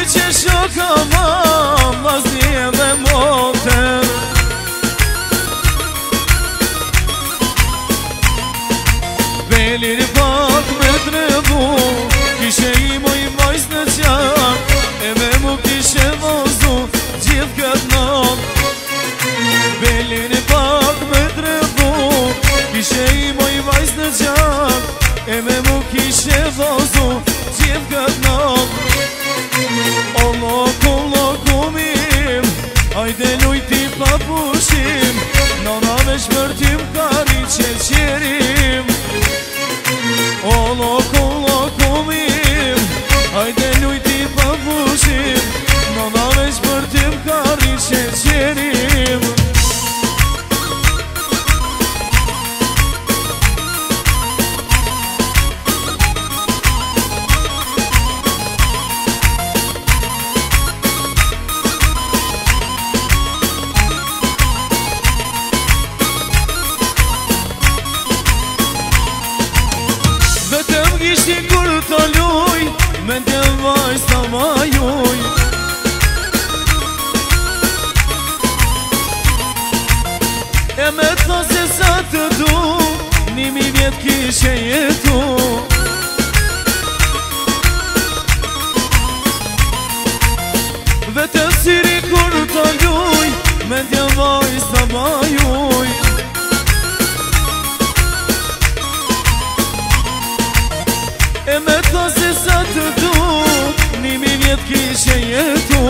që shoka mam, vazni edhe moter. Belin pak me trebu, kishe i moj vajs në qak, e me mu kishe vozu gjithë këtë not. Belin pak me trebu, kishe i moj vajs në qak, e me mu kishe vozu gjithë këtë not. O loku mim, hajde lujti pa pushim, nona me shpërtim kari qerim. O loku mim, hajde lujti pa pushim, nona me shpërtim kari qerim. Kishti kur të luj, me t'je vajs të majuj. E me të se sa të du, 1000 vjet kishe jetu. Vete siri kur të luj, me t'je vajs të majuj. E me të se sa të du, 1000 vjet kishe jetu.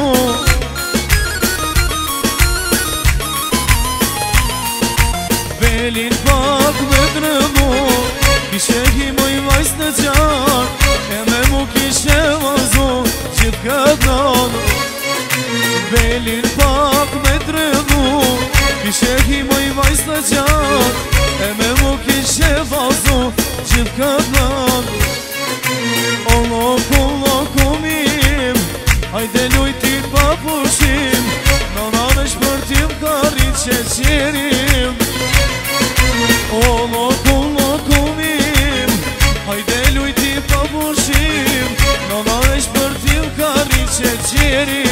Belin pak me trebu, kishe hi moj vajs në qak, e me mu kishe vazu gjithë këtë not. Belin pak me trebu, kishe hi moj vajs në qak, e me mu kishe vazu gjithë këtë not. O loku mim, hajde lujti pa pushim, nona me shpërtim kari qerim. O loku mim, hajde lujti pa pushim, nona me shpërtim kari qerim.